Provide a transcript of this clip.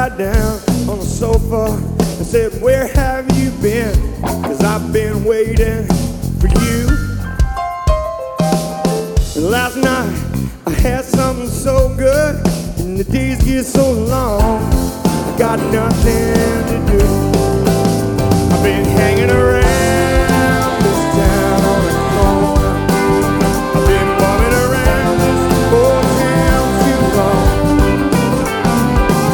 right down on the sofa and said, where have you been? 'Cause I've been waiting for you. And last night I had something so good, and the days get so long, I got nothing to do. I've been hanging around